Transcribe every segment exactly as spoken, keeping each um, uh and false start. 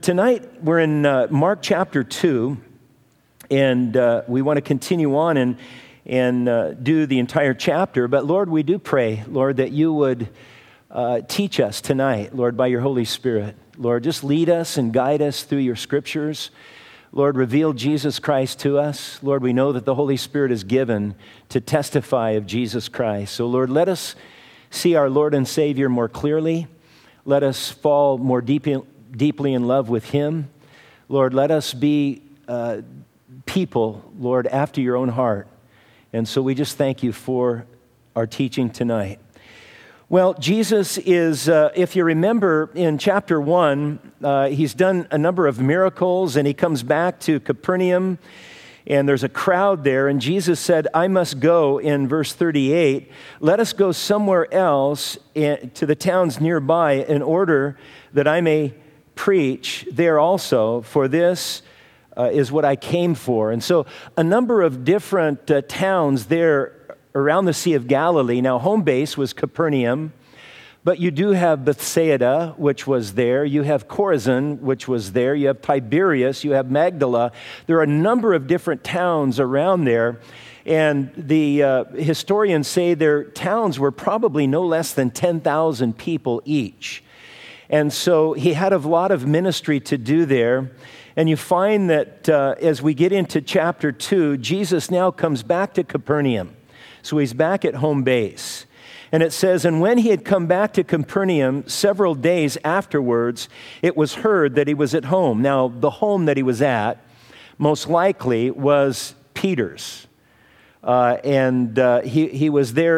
Tonight, we're in uh, Mark chapter two, and uh, we want to continue on and, and uh, do the entire chapter. But Lord, we do pray, Lord, that you would uh, teach us tonight, Lord, by your Holy Spirit. Lord, just lead us and guide us through your scriptures. Lord, reveal Jesus Christ to us. Lord, we know that the Holy Spirit is given to testify of Jesus Christ. So Lord, let us see our Lord and Savior more clearly. Let us fall more deeply deeply in love with him. Lord, let us be uh, people, Lord, after your own heart. And so we just thank you for our teaching tonight. Well, Jesus is, uh, if you remember in chapter one, uh, he's done a number of miracles, and he comes back to Capernaum, and there's a crowd there, and Jesus said, I must go, in verse thirty-eight, let us go somewhere else in, to the towns nearby in order that I may preach there also, for this uh, is what I came for. And so a number of different uh, towns there around the Sea of Galilee. Now, home base was Capernaum, but you do have Bethsaida, which was there. You have Chorazin, which was there. You have Tiberias. You have Magdala. There are a number of different towns around there. And the uh, historians say their towns were probably no less than ten thousand people each. And so he had a lot of ministry to do there. And you find that uh, as we get into chapter two, Jesus now comes back to Capernaum. So he's back at home base. And it says, and when he had come back to Capernaum several days afterwards, it was heard that he was at home. Now, the home that he was at most likely was Peter's. Uh, and uh, he, he was there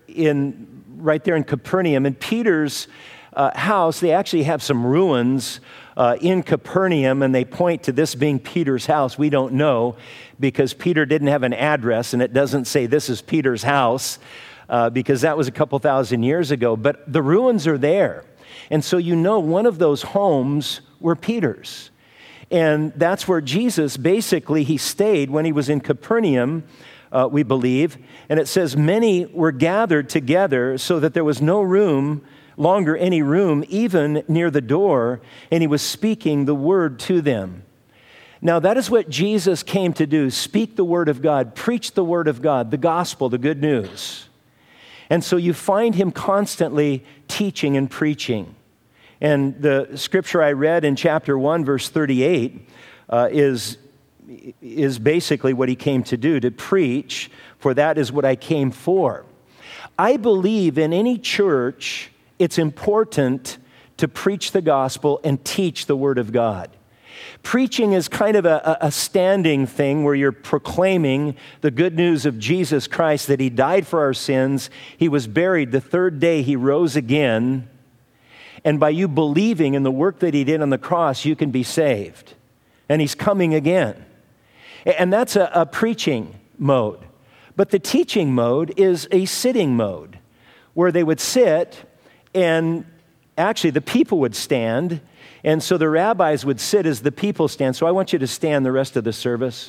in right there in Capernaum. And Peter's Uh, house, they actually have some ruins uh, in Capernaum, and they point to this being Peter's house. We don't know, because Peter didn't have an address, and it doesn't say this is Peter's house, uh, because that was a couple thousand years ago. But the ruins are there. And so you know one of those homes were Peter's. And that's where Jesus, basically, he stayed when he was in Capernaum, uh, we believe. And it says many were gathered together so that there was no room longer any room, even near the door, and he was speaking the word to them. Now, that is what Jesus came to do, speak the word of God, preach the word of God, the gospel, the good news. And so you find him constantly teaching and preaching. And the scripture I read in chapter one, verse thirty-eight, uh, is, is basically what he came to do, to preach, for that is what I came for. I believe in any church, it's important to preach the gospel and teach the word of God. Preaching is kind of a, a standing thing where you're proclaiming the good news of Jesus Christ, that he died for our sins, he was buried, the third day he rose again, and by you believing in the work that he did on the cross, you can be saved. And he's coming again. And that's a, a preaching mode. But the teaching mode is a sitting mode, where they would sit, and actually the people would stand, and so the rabbis would sit as the people stand. So I want you to stand the rest of the service.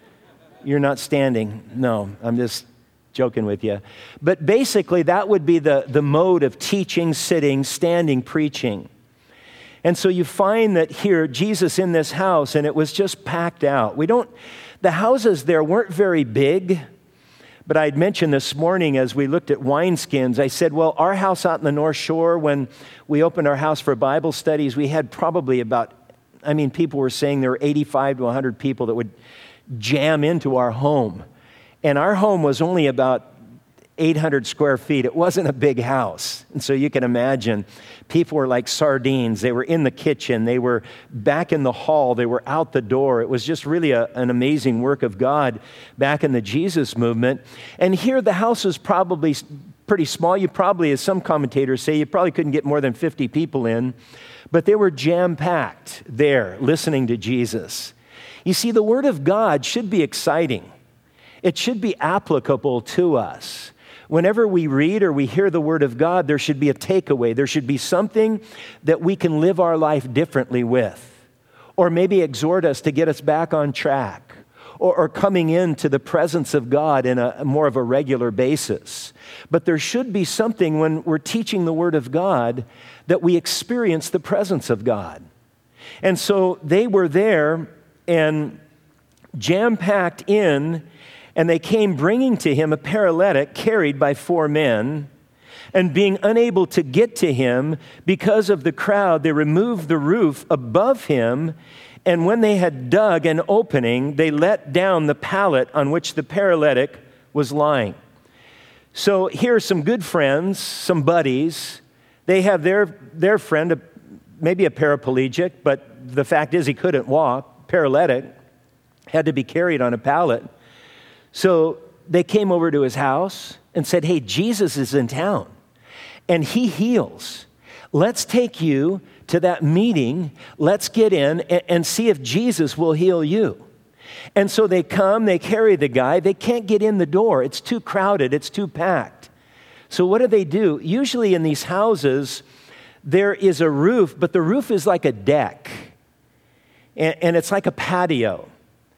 You're not standing. No, I'm just joking with you. But basically that would be the, the mode of teaching, sitting, standing, preaching. And so you find that here, Jesus in this house, and it was just packed out. We don't, the houses there weren't very big. But I had mentioned this morning as we looked at wineskins, I said, well, our house out in the North Shore, when we opened our house for Bible studies, we had probably about, I mean, people were saying there were eighty-five to one hundred people that would jam into our home. And our home was only about eight hundred square feet. It wasn't a big house. And so you can imagine, people were like sardines. They were in the kitchen. They were back in the hall. They were out the door. It was just really a, an amazing work of God back in the Jesus movement. And here the house is probably pretty small. You probably, as some commentators say, you probably couldn't get more than fifty people in. But they were jam-packed there listening to Jesus. You see, the Word of God should be exciting. It should be applicable to us. Whenever we read or we hear the Word of God, there should be a takeaway. There should be something that we can live our life differently with, or maybe exhort us to get us back on track, or, or coming into the presence of God in a more of a regular basis. But there should be something when we're teaching the Word of God that we experience the presence of God. And so they were there and jam-packed in, and they came bringing to him a paralytic carried by four men. And being unable to get to him because of the crowd, they removed the roof above him. And when they had dug an opening, they let down the pallet on which the paralytic was lying. So here are some good friends, some buddies. They have their, their friend, maybe a paraplegic, but the fact is he couldn't walk, paralytic, had to be carried on a pallet. So they came over to his house and said, hey, Jesus is in town, and he heals. Let's take you to that meeting. Let's get in and, and see if Jesus will heal you. And so they come, they carry the guy. They can't get in the door. It's too crowded. It's too packed. So what do they do? Usually in these houses, there is a roof, but the roof is like a deck, and, and it's like a patio.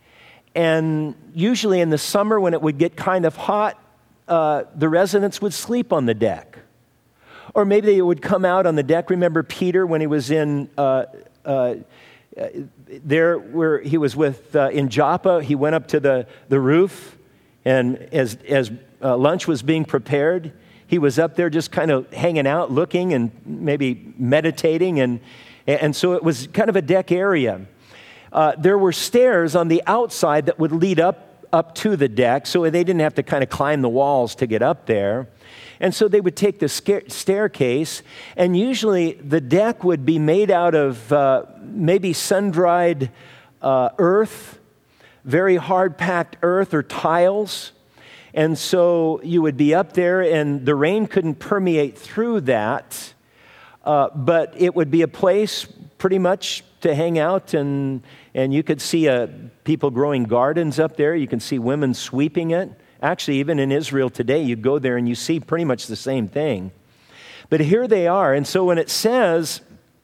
And usually in the summer when it would get kind of hot, uh, the residents would sleep on the deck. Or maybe they would come out on the deck. Remember Peter when he was in uh, uh, there where he was with uh, in Joppa, he went up to the, the roof, and as, as uh, lunch was being prepared, he was up there just kind of hanging out, looking and maybe meditating, and, and so it was kind of a deck area. Uh, there were stairs on the outside that would lead up, up to the deck, so they didn't have to kind of climb the walls to get up there. And so they would take the sca- staircase, and usually the deck would be made out of uh, maybe sun-dried uh, earth, very hard-packed earth or tiles. And so you would be up there, and the rain couldn't permeate through that, uh, but it would be a place pretty much to hang out, and and you could see uh, people growing gardens up there. You can see women sweeping it. Actually, even in Israel today, you go there and you see pretty much the same thing. But here they are, and so when it says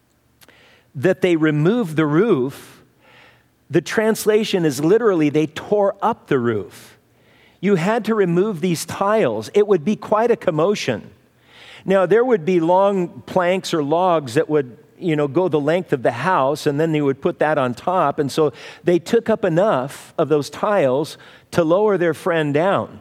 that they removed the roof, the translation is literally they tore up the roof. You had to remove these tiles. It would be quite a commotion. Now, there would be long planks or logs that would, you know, go the length of the house, and then they would put that on top. And so they took up enough of those tiles to lower their friend down.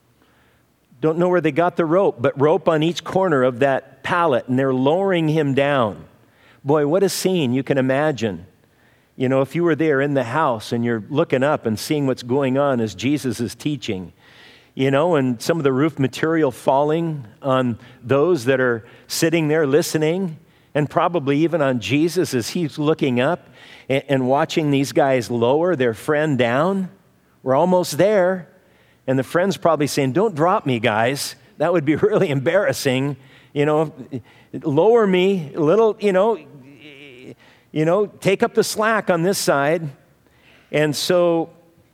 Don't know where they got the rope, but rope on each corner of that pallet, and they're lowering him down. Boy, what a scene you can imagine. You know, if you were there in the house and you're looking up and seeing what's going on as Jesus is teaching, you know, and some of the roof material falling on those that are sitting there listening, and probably even on Jesus as he's looking up and, and watching these guys lower their friend down. We're almost there. And the friend's probably saying, don't drop me, guys. That would be really embarrassing. You know, lower me a little, you know, you know, take up the slack on this side. And so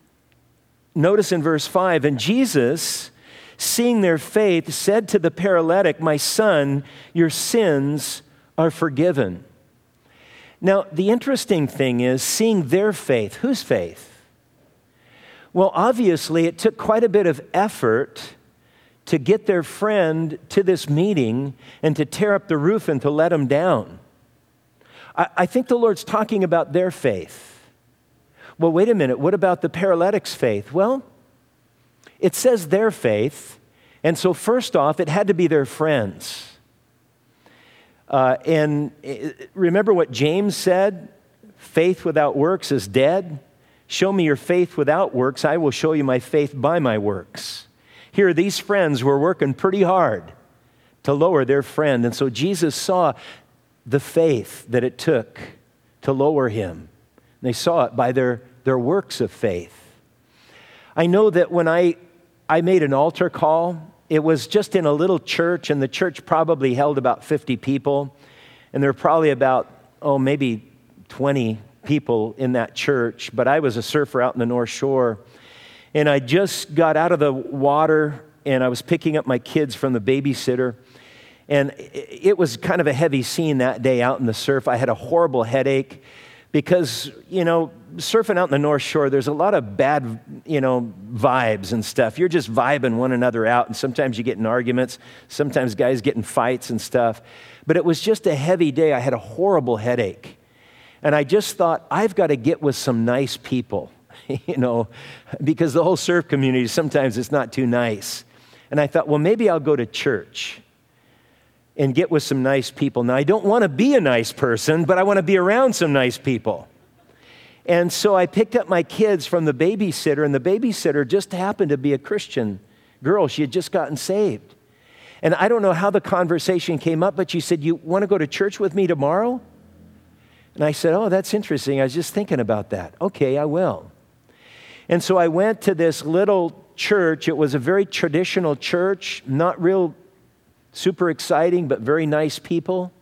notice in verse five, and Jesus, seeing their faith, said to the paralytic, my son, your sins are forgiven. Now, the interesting thing is seeing their faith. Whose faith? Well, obviously, it took quite a bit of effort to get their friend to this meeting and to tear up the roof and to let him down. I, I think the Lord's talking about their faith. Well, wait a minute. What about the paralytic's faith? Well, it says their faith, and so first off, it had to be their friends. Uh, and remember what James said? Faith without works is dead. Show me your faith without works. I will show you my faith by my works. Here, these friends were working pretty hard to lower their friend. And so Jesus saw the faith that it took to lower him. They saw it by their, their works of faith. I know that when I, I made an altar call, it was just in a little church, and the church probably held about fifty people. And there were probably about, oh, maybe twenty people in that church. But I was a surfer out in the North Shore. And I just got out of the water, and I was picking up my kids from the babysitter. And it was kind of a heavy scene that day out in the surf. I had a horrible headache because, you know, surfing out in the North Shore, there's a lot of bad, you know, vibes and stuff. You're just vibing one another out, and sometimes you get in arguments. Sometimes guys get in fights and stuff. But it was just a heavy day. I had a horrible headache. And I just thought, I've got to get with some nice people, you know, because the whole surf community, sometimes it's not too nice. And I thought, well, maybe I'll go to church and get with some nice people. Now, I don't want to be a nice person, but I want to be around some nice people. And so I picked up my kids from the babysitter, and the babysitter just happened to be a Christian girl. She had just gotten saved. And I don't know how the conversation came up, but she said, you want to go to church with me tomorrow? And I said, oh, that's interesting. I was just thinking about that. Okay, I will. And so I went to this little church. It was a very traditional church, not real super exciting, but very nice people.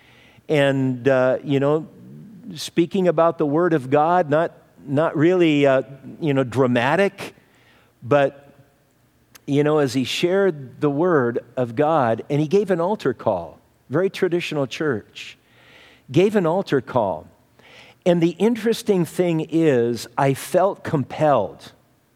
And, uh, you know, speaking about the Word of God, not, not really, uh, you know, dramatic, but, you know, as he shared the Word of God, and he gave an altar call, very traditional church, gave an altar call. And the interesting thing is, I felt compelled.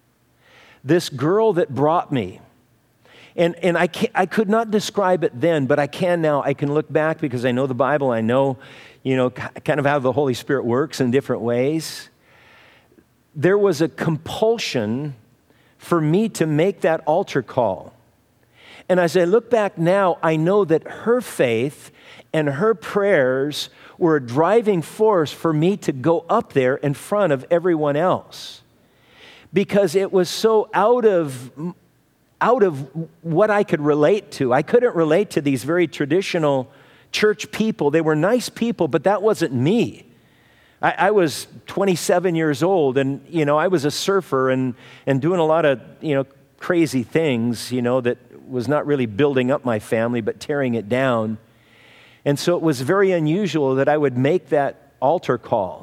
This girl that brought me, and, and I, can't, I could not describe it then, but I can now. I can look back because I know the Bible. I know, you know, kind of how the Holy Spirit works in different ways. There was a compulsion for me to make that altar call. And as I look back now, I know that her faith and her prayers were a driving force for me to go up there in front of everyone else. Because it was so out of, out of what I could relate to. I couldn't relate to these very traditional church people. They were nice people, but that wasn't me. I, I was twenty-seven years old, and, you know, I was a surfer and, and doing a lot of, you know, crazy things, you know, that was not really building up my family, but tearing it down. And so it was very unusual that I would make that altar call.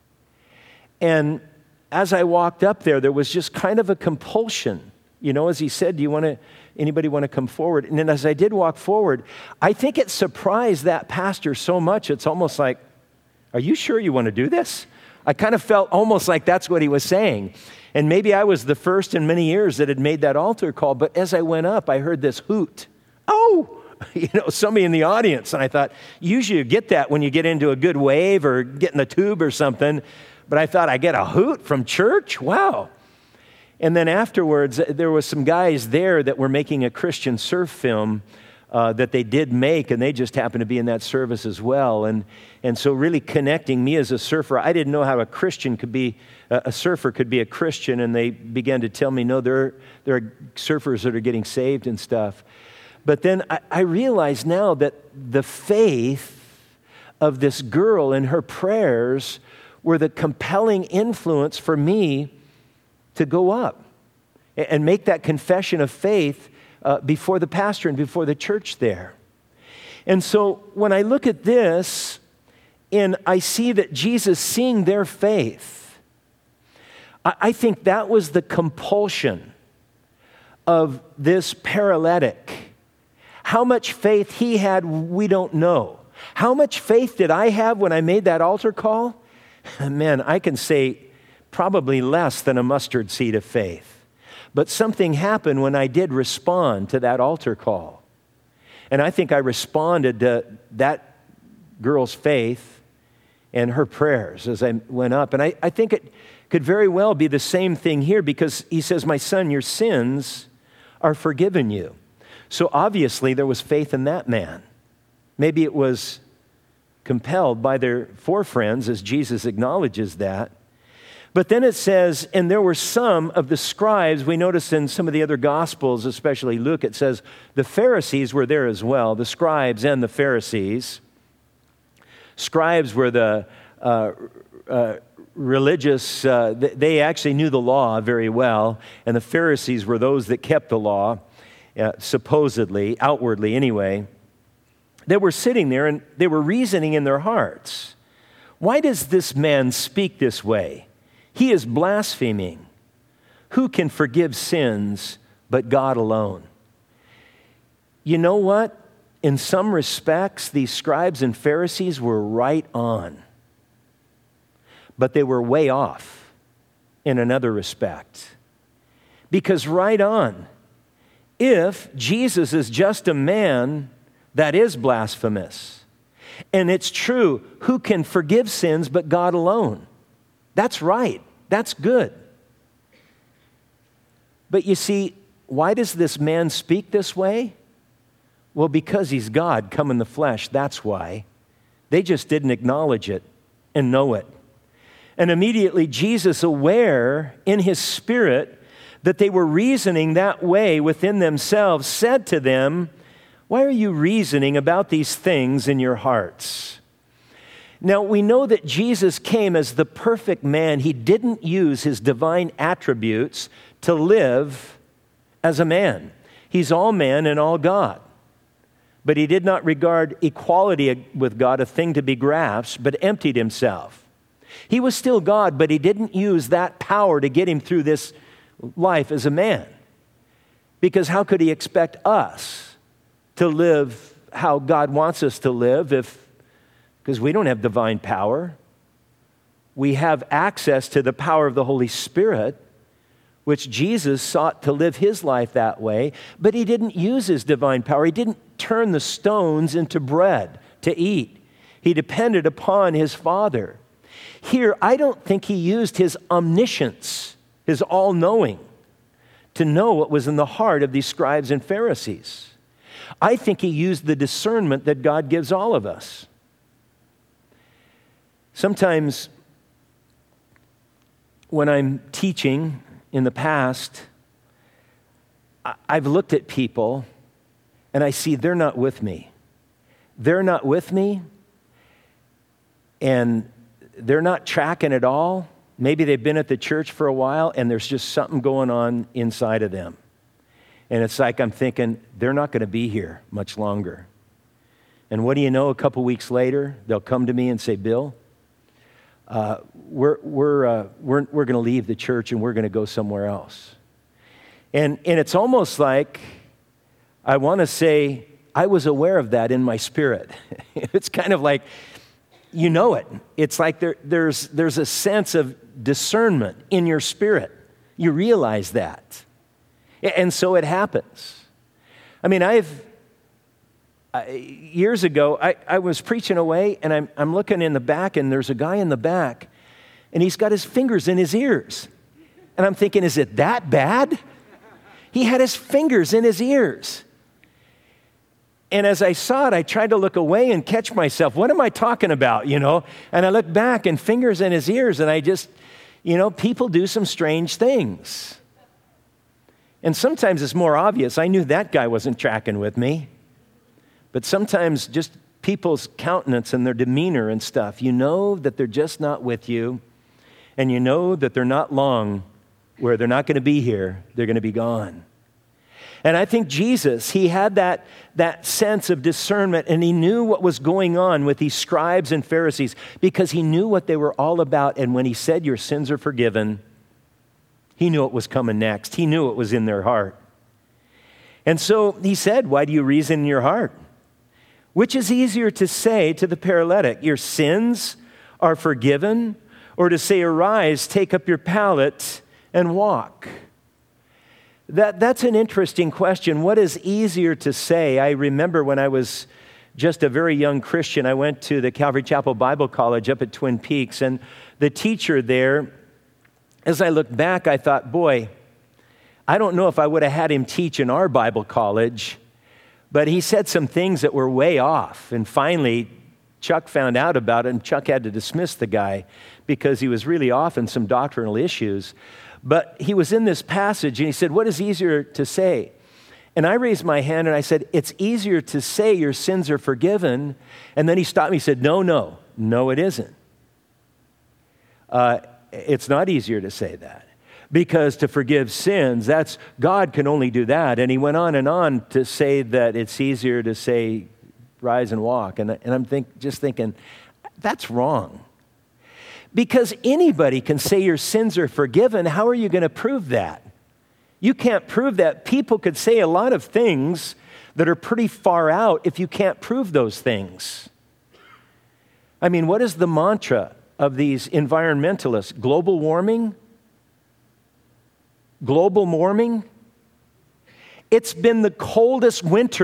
And as I walked up there, there was just kind of a compulsion. You know, as he said, do you want to, anybody want to come forward? And then as I did walk forward, I think it surprised that pastor so much, it's almost like, are you sure you want to do this? I kind of felt almost like that's what he was saying. And maybe I was the first in many years that had made that altar call, but as I went up, I heard this hoot. Oh! You know, somebody in the audience. And I thought, usually you get that when you get into a good wave or get in the tube or something. But I thought, I get a hoot from church? Wow. And then afterwards, there was some guys there that were making a Christian surf film uh, that they did make, and they just happened to be in that service as well. And and so really connecting me as a surfer, I didn't know how a Christian could be, a surfer could be a Christian, and they began to tell me, no, there, there are surfers that are getting saved and stuff. But then I, I realize now that the faith of this girl and her prayers were the compelling influence for me to go up and make that confession of faith uh, before the pastor and before the church there. And so when I look at this and I see that Jesus seeing their faith, I, I think that was the compulsion of this paralytic. How much faith he had, we don't know. How much faith did I have when I made that altar call? Man, I can say probably less than a mustard seed of faith. But something happened when I did respond to that altar call. And I think I responded to that girl's faith and her prayers as I went up. And I, I think it could very well be the same thing here, because he says, my son, your sins are forgiven you. So obviously there was faith in that man. Maybe it was compelled by their four friends, as Jesus acknowledges that. But then it says, and there were some of the scribes. We notice in some of the other Gospels, especially Luke, it says the Pharisees were there as well, the scribes and the Pharisees. Scribes were the uh, uh, religious, uh, they actually knew the law very well, and the Pharisees were those that kept the law. Uh, supposedly, outwardly anyway, they were sitting there and they were reasoning in their hearts. Why does this man speak this way? He is blaspheming. Who can forgive sins but God alone? You know what? In some respects, these scribes and Pharisees were right on. But they were way off in another respect. Because right on, if Jesus is just a man, that is blasphemous. And it's true. Who can forgive sins but God alone? That's right. That's good. But you see, why does this man speak this way? Well, because he's God come in the flesh, that's why. They just didn't acknowledge it and know it. And immediately Jesus, aware in his spirit that they were reasoning that way within themselves, said to them, "Why are you reasoning about these things in your hearts?" Now, we know that Jesus came as the perfect man. He didn't use his divine attributes to live as a man. He's all man and all God. But he did not regard equality with God a thing to be grasped, but emptied himself. He was still God, but he didn't use that power to get him through this life as a man. Because how could he expect us to live how God wants us to live if, because we don't have divine power. We have access to the power of the Holy Spirit, which Jesus sought to live his life that way, but he didn't use his divine power. He didn't turn the stones into bread to eat. He depended upon his Father. Here, I don't think he used his omniscience, his all-knowing, to know what was in the heart of these scribes and Pharisees. I think he used the discernment that God gives all of us. Sometimes when I'm teaching in the past, I've looked at people and I see they're not with me. They're not with me and they're not tracking at all. Maybe they've been at the church for a while and there's just something going on inside of them. And it's like I'm thinking, they're not going to be here much longer. And what do you know, a couple weeks later, they'll come to me and say, "Bill, uh, we're, we're, uh, we're, we're going to leave the church and we're going to go somewhere else." And, and it's almost like I want to say, I was aware of that in my spirit. It's kind of like, you know it. It's like there, there's, there's a sense of discernment in your spirit. You realize that. And so it happens. I mean, I've, I, years ago, I, I was preaching away and I'm, I'm looking in the back and there's a guy in the back and he's got his fingers in his ears. And I'm thinking, is it that bad? He had his fingers in his ears. And as I saw it, I tried to look away and catch myself. What am I talking about, you know? And I looked back and fingers in his ears and I just, you know, people do some strange things. And sometimes it's more obvious. I knew that guy wasn't tracking with me. But sometimes just people's countenance and their demeanor and stuff, you know that they're just not with you. And you know that they're not long where they're not going to be here. They're going to be gone. And I think Jesus, he had that, that sense of discernment and he knew what was going on with these scribes and Pharisees because he knew what they were all about. And when he said, "Your sins are forgiven," he knew what was coming next. He knew what was in their heart. And so he said, "Why do you reason in your heart? Which is easier to say to the paralytic, 'Your sins are forgiven,' or to say, 'Arise, take up your pallet and walk'?" That, that's an interesting question. What is easier to say? I remember when I was just a very young Christian, I went to the Calvary Chapel Bible College up at Twin Peaks, and the teacher there, as I look back, I thought, boy, I don't know if I would have had him teach in our Bible college, but he said some things that were way off. And finally, Chuck found out about it, and Chuck had to dismiss the guy because he was really off in some doctrinal issues. But he was in this passage, and he said, "What is easier to say?" And I raised my hand, and I said, "It's easier to say your sins are forgiven." And then he stopped me. He said, no, no, no, it isn't. Uh, it's not easier to say that. Because to forgive sins, that's God can only do that. And he went on and on to say that it's easier to say, "Rise and walk." And, and I'm think, just thinking, that's wrong. Because anybody can say your sins are forgiven. How are you going to prove that? You can't prove that. People could say a lot of things that are pretty far out if you can't prove those things. I mean, what is the mantra of these environmentalists? Global warming? Global warming? It's been the coldest winter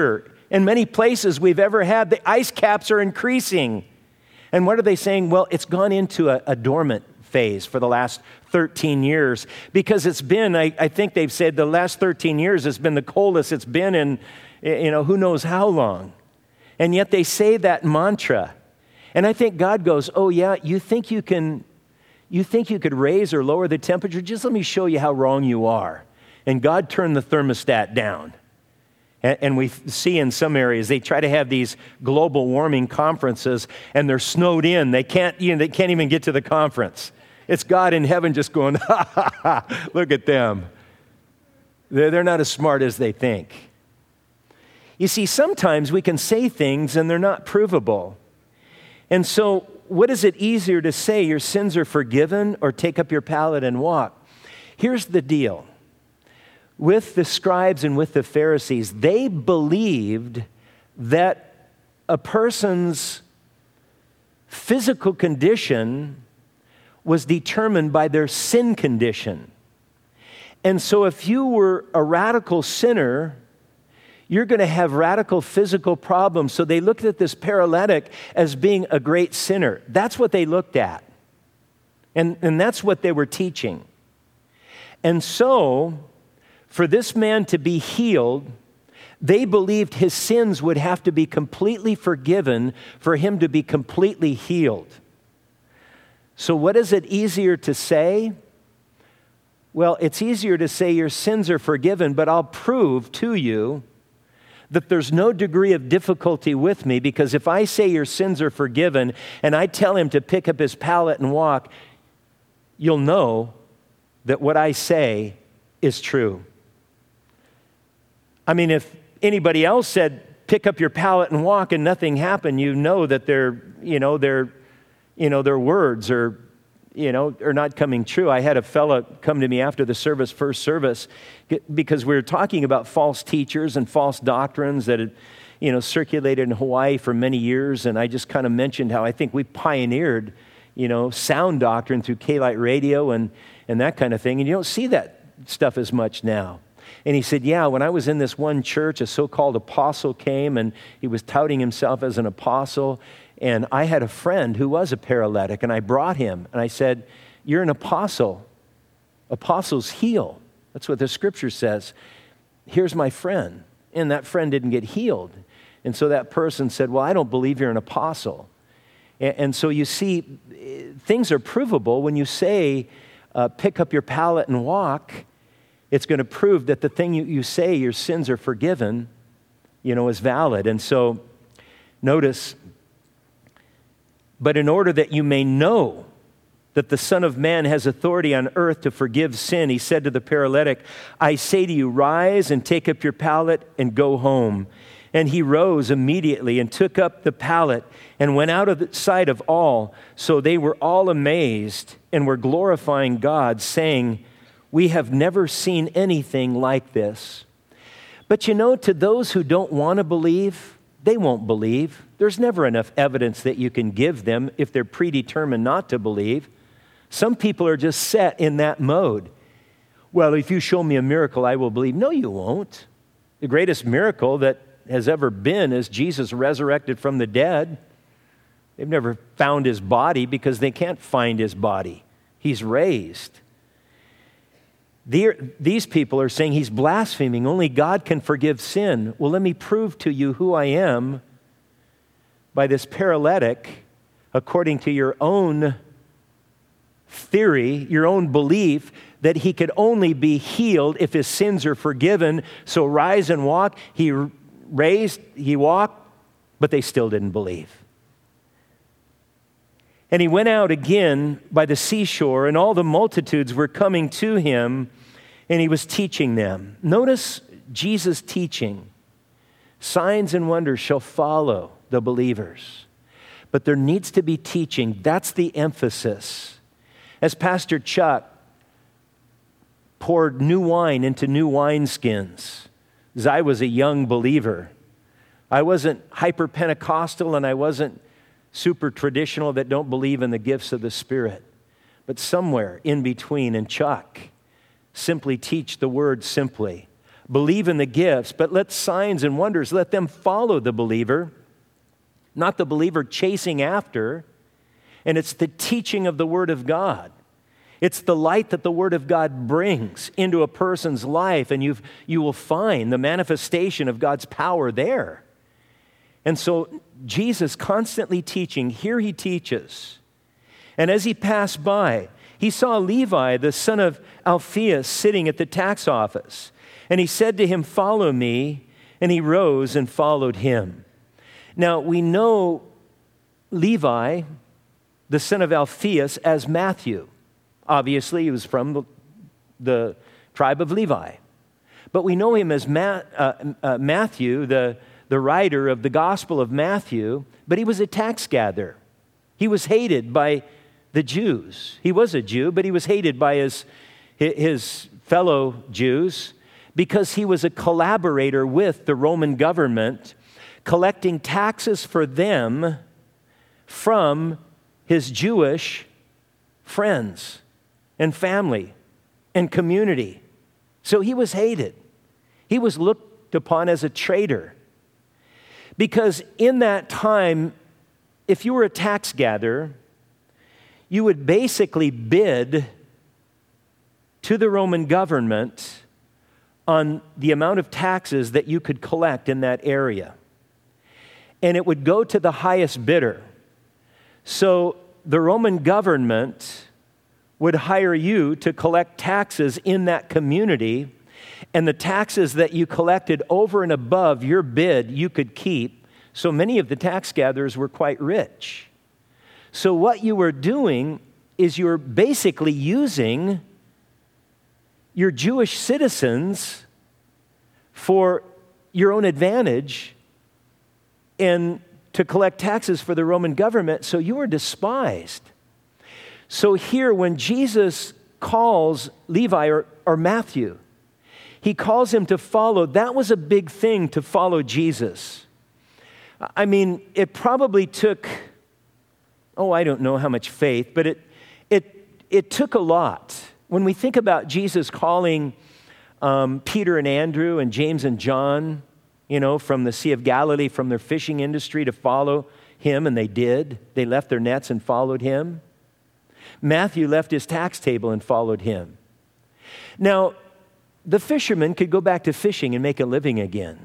In many places we've ever had, the ice caps are increasing. And what are they saying? Well, it's gone into a, a dormant phase for the last thirteen years because it's been, I, I think they've said the last thirteen years has been the coldest it's been in, you know, who knows how long. And yet they say that mantra. And I think God goes, oh yeah, you think you can, you think you could raise or lower the temperature? Just let me show you how wrong you are. And God turned the thermostat down. And we see in some areas, they try to have these global warming conferences and they're snowed in. They can't, you know, they can't even get to the conference. It's God in heaven just going, ha, ha, ha, look at them. They're, they're not as smart as they think. You see, sometimes we can say things and they're not provable. And so what is it easier to say, your sins are forgiven, or take up your pallet and walk? Here's the deal. With the scribes and with the Pharisees, they believed that a person's physical condition was determined by their sin condition. And so if you were a radical sinner, you're going to have radical physical problems. So they looked at this paralytic as being a great sinner. That's what they looked at. And, and that's what they were teaching. And so for this man to be healed, they believed his sins would have to be completely forgiven for him to be completely healed. So what is it easier to say? Well, it's easier to say your sins are forgiven, but I'll prove to you that there's no degree of difficulty with me, because if I say your sins are forgiven and I tell him to pick up his pallet and walk, you'll know that what I say is true. I mean, if anybody else said, pick up your pallet and walk, and nothing happened, you know that their, you know, their, you know, their words are, you know, are not coming true. I had a fella come to me after the service, first service, because we were talking about false teachers and false doctrines that had, you know, circulated in Hawaii for many years. And I just kind of mentioned how I think we pioneered, you know, sound doctrine through K-Lite radio and, and that kind of thing. And you don't see that stuff as much now. And he said, yeah, when I was in this one church, a so-called apostle came and he was touting himself as an apostle. And I had a friend who was a paralytic, and I brought him. And I said, you're an apostle. Apostles heal. That's what the scripture says. Here's my friend. And that friend didn't get healed. And so that person said, well, I don't believe you're an apostle. And, and so you see, things are provable. When you say, uh, pick up your pallet and walk, it's going to prove that the thing you, you say, your sins are forgiven, you know, is valid. And so notice, but in order that you may know that the Son of Man has authority on earth to forgive sin, he said to the paralytic, I say to you, rise and take up your pallet and go home. And he rose immediately and took up the pallet and went out of the sight of all. So they were all amazed and were glorifying God, saying, we have never seen anything like this. But you know, to those who don't want to believe, they won't believe. There's never enough evidence that you can give them if they're predetermined not to believe. Some people are just set in that mode. Well, if you show me a miracle, I will believe. No, you won't. The greatest miracle that has ever been is Jesus resurrected from the dead. They've never found his body because they can't find his body. He's raised. These people are saying he's blaspheming. Only God can forgive sin. Well, let me prove to you who I am by this paralytic, according to your own theory, your own belief, that he could only be healed if his sins are forgiven. So rise and walk. He raised, he walked, but they still didn't believe. And he went out again by the seashore, and all the multitudes were coming to him, and he was teaching them. Notice Jesus' teaching. Signs and wonders shall follow the believers. But there needs to be teaching. That's the emphasis. As Pastor Chuck poured new wine into new wineskins, as I was a young believer, I wasn't hyper-Pentecostal and I wasn't super traditional that don't believe in the gifts of the Spirit. But somewhere in between, and Chuck simply teach the word simply. believe in the gifts, but let signs and wonders, let them follow the believer, not the believer chasing after. And it's the teaching of the Word of God. It's the light that the Word of God brings into a person's life, and you've, you will find the manifestation of God's power there. And so Jesus constantly teaching, here he teaches. And as he passed by, he saw Levi, the son of Alphaeus, sitting at the tax office. And he said to him, follow me. And he rose and followed him. Now, we know Levi, the son of Alphaeus, as Matthew. Obviously, he was from the, the tribe of Levi. But we know him as Ma- uh, uh, Matthew, the, the writer of the Gospel of Matthew, but he was a tax gatherer. He was hated by the Jews. He was a Jew, but he was hated by his, his fellow Jews because he was a collaborator with the Roman government, collecting taxes for them from his Jewish friends and family and community. So he was hated. He was looked upon as a traitor. Because in that time, if you were a tax gatherer, you would basically bid to the Roman government on the amount of taxes that you could collect in that area. And it would go to the highest bidder. So the Roman government would hire you to collect taxes in that community, and the taxes that you collected over and above your bid you could keep. So many of the tax gatherers were quite rich. So what you were doing is you were basically using your Jewish citizens for your own advantage and to collect taxes for the Roman government, so you were despised. So here, when Jesus calls Levi or, or Matthew, he calls him to follow. That was a big thing, to follow Jesus. I mean, it probably took, oh, I don't know how much faith, but it it it took a lot. When we think about Jesus calling um, Peter and Andrew and James and John, you know, from the Sea of Galilee, from their fishing industry to follow him, and they did. They left their nets and followed him. Matthew left his tax table and followed him. Now, the fishermen could go back to fishing and make a living again.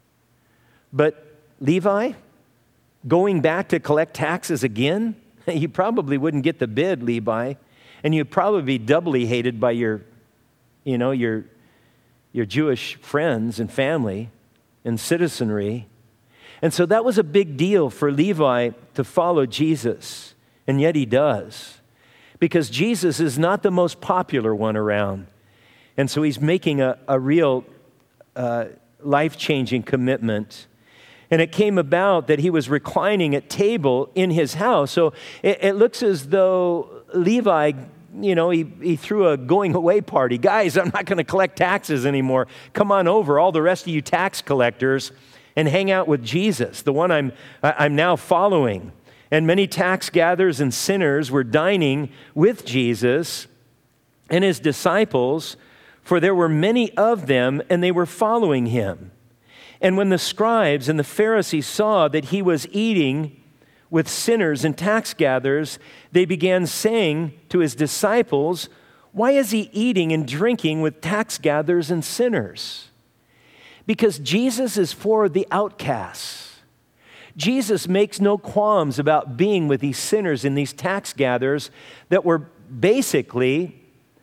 But Levi, going back to collect taxes again, you probably wouldn't get the bid, Levi, and you'd probably be doubly hated by your, you know, your, your Jewish friends and family and citizenry. And so that was a big deal for Levi to follow Jesus, and yet he does. Because Jesus is not the most popular one around. And so he's making a, a real uh, life-changing commitment. And it came about that he was reclining at table in his house. So it, it looks as though Levi, you know, he, he threw a going-away party. Guys, I'm not going to collect taxes anymore. Come on over, all the rest of you tax collectors, and hang out with Jesus, the one I'm I'm now following. And many tax gatherers and sinners were dining with Jesus and his disciples, for there were many of them, and they were following him. And when the scribes and the Pharisees saw that he was eating with sinners and tax gatherers, they began saying to his disciples, "Why is he eating and drinking with tax gatherers and sinners?" Because Jesus is for the outcasts. Jesus makes no qualms about being with these sinners and these tax gatherers that were basically,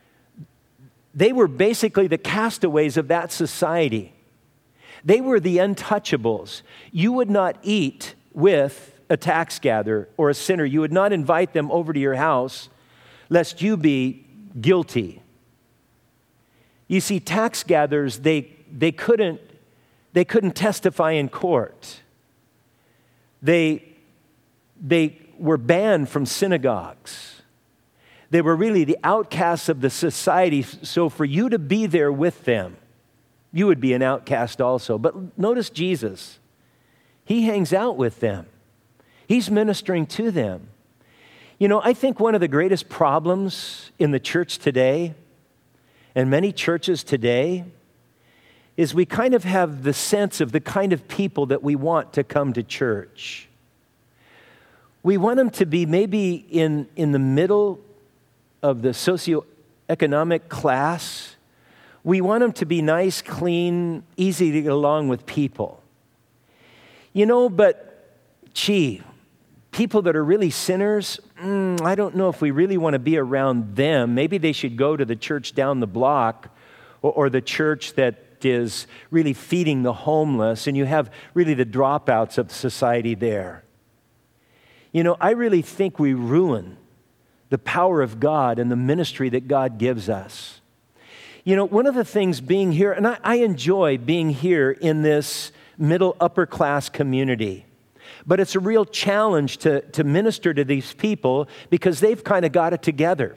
they were basically the castaways of that society. They were the untouchables. You would not eat with a tax gatherer or a sinner. You would not invite them over to your house lest you be guilty. You see, tax gatherers, they, they couldn't, they couldn't testify in court. They, they were banned from synagogues. They were really the outcasts of the society. So for you to be there with them, you would be an outcast also. But notice Jesus. He hangs out with them. He's ministering to them. You know, I think one of the greatest problems in the church today, and many churches today, is we kind of have the sense of the kind of people that we want to come to church. We want them to be maybe in, in the middle of the socioeconomic class. We want them to be nice, clean, easy to get along with people. You know, but gee, people that are really sinners, mm, I don't know if we really want to be around them. Maybe they should go to the church down the block or, or the church that is really feeding the homeless, and you have really the dropouts of society there. You know, I really think we ruin the power of God and the ministry that God gives us. You know, one of the things being here, and I, I enjoy being here in this middle upper class community, but it's a real challenge to, to minister to these people because they've kind of got it together.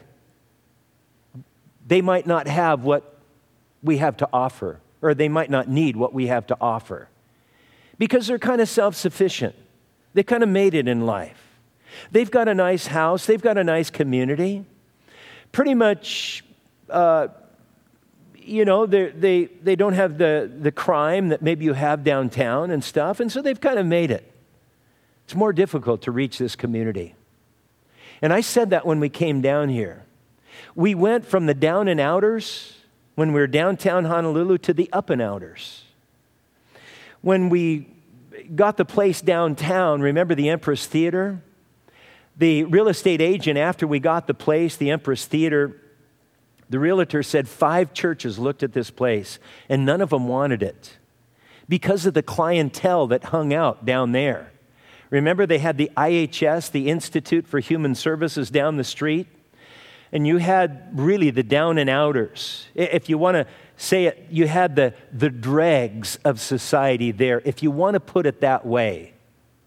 They might not have what we have to offer, or they might not need what we have to offer because they're kind of self-sufficient. They kind of made it in life. They've got a nice house. They've got a nice community. Pretty much, uh, you know, they they they don't have the, the crime that maybe you have downtown and stuff, and so they've kind of made it. It's more difficult to reach this community. And I said that when we came down here. We went from the down and outers when we were downtown Honolulu to the up and outers. When we got the place downtown, remember the Empress Theater? The real estate agent, after we got the place, the Empress Theater, the realtor said five churches looked at this place and none of them wanted it because of the clientele that hung out down there. Remember they had the I H S, the Institute for Human Services, down the street? And you had really the down and outers. If you want to say it, you had the, the dregs of society there, if you want to put it that way.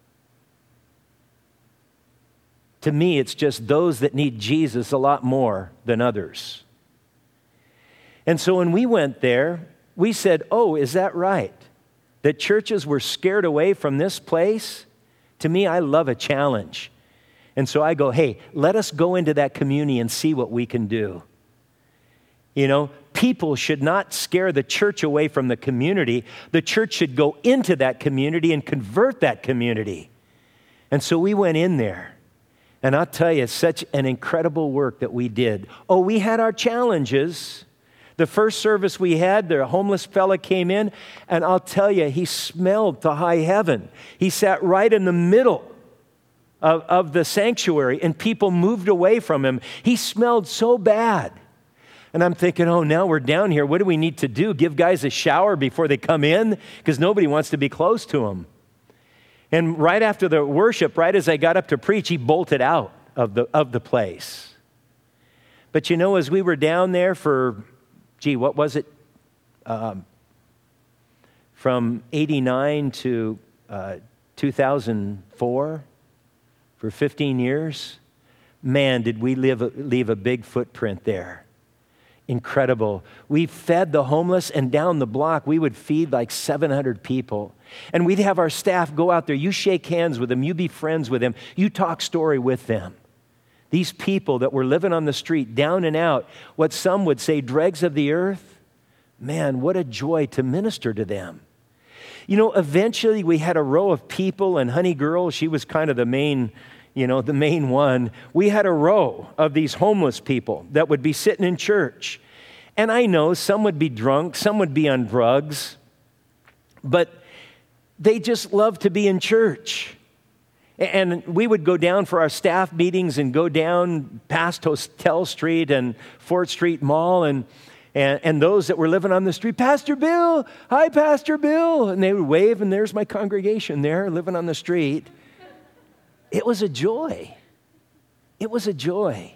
To me, it's just those that need Jesus a lot more than others. And so when we went there, we said, oh, is that right? That churches were scared away from this place? To me, I love a challenge. And so I go, hey, let us go into that community and see what we can do. You know, people should not scare the church away from the community. The church should go into that community and convert that community. And so we went in there. And I'll tell you, such an incredible work that we did. Oh, we had our challenges. The first service we had, the homeless fella came in, and I'll tell you, he smelled to high heaven. He sat right in the middle Of, of the sanctuary, and people moved away from him. He smelled so bad. And I'm thinking, oh, now we're down here. What do we need to do? Give guys a shower before they come in? Because nobody wants to be close to him. And right after the worship, right as I got up to preach, he bolted out of the, of the place. But you know, as we were down there for, gee, what was it? Um, from eighty-nine to uh, two thousand four. For fifteen years, man, did we live, leave a big footprint there. Incredible. We fed the homeless, and down the block, we would feed like seven hundred people. And we'd have our staff go out there. You shake hands with them. You be friends with them. You talk story with them. These people that were living on the street, down and out, what some would say dregs of the earth, man, what a joy to minister to them. You know, eventually we had a row of people, and Honey Girl, she was kind of the main, you know, the main one. We had a row of these homeless people that would be sitting in church. And I know some would be drunk, some would be on drugs, but they just loved to be in church. And we would go down for our staff meetings and go down past Hotel Street and Fourth Street Mall, and And, and those that were living on the street, Pastor Bill, hi, Pastor Bill. And they would wave, and there's my congregation there living on the street. It was a joy. It was a joy.